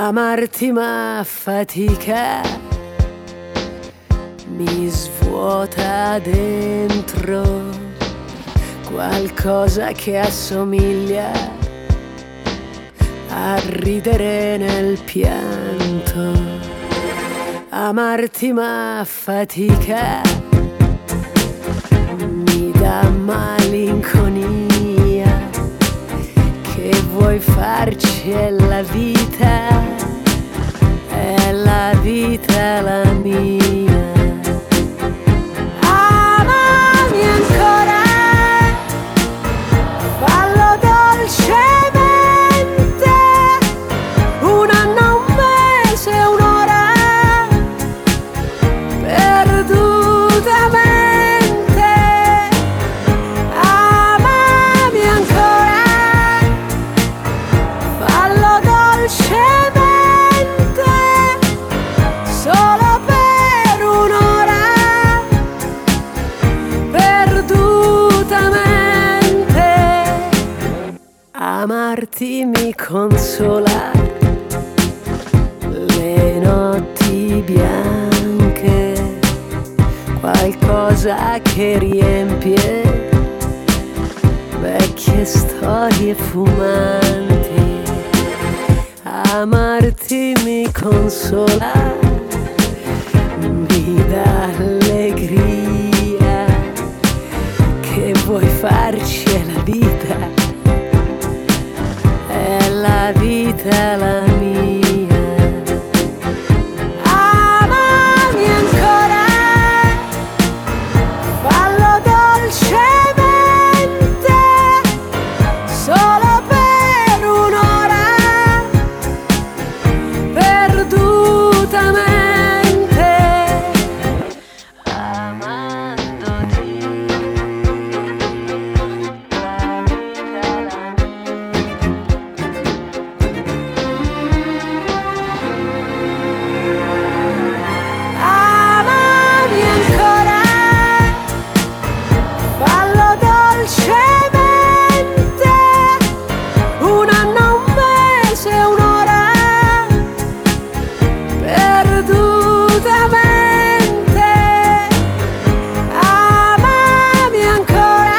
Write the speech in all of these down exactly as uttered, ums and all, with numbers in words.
Amarti ma fatica, mi svuota dentro qualcosa che assomiglia a ridere nel pianto. Amarti ma fatica, mi dà malinconia. Che vuoi farci, è la vita, è la vita la mia. Amami ancora, fallo dolcemente, un anno, un mese, un'ora, perdutamente. Amami ancora, fallo dolcemente, solo per un'ora, perdutamente. Amarti mi consola le notti bianche, qualcosa che riempie vecchie storie fumanti. Amarti mi consola, mi dà allegria. Che vuoi farci, è la vita, è la vita la mia. Amami ancora, fallo dolcemente, solo per un'ora, perdutamente. Amandoti, amami ancora, fallo dolcemente, un anno, un mese, un'ora, perdutamente. Amami ancora,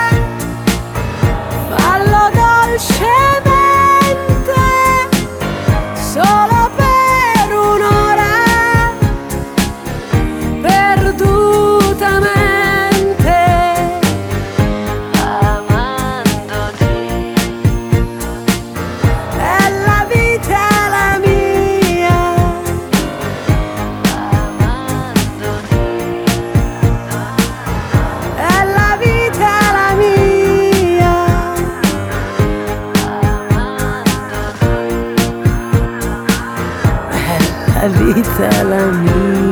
fallo dolcemente, solo per un'ora, perdutamente. Amandoti, è la vita la mia. Amandoti, è la vita la mia. Amandoti, è la vita la mia.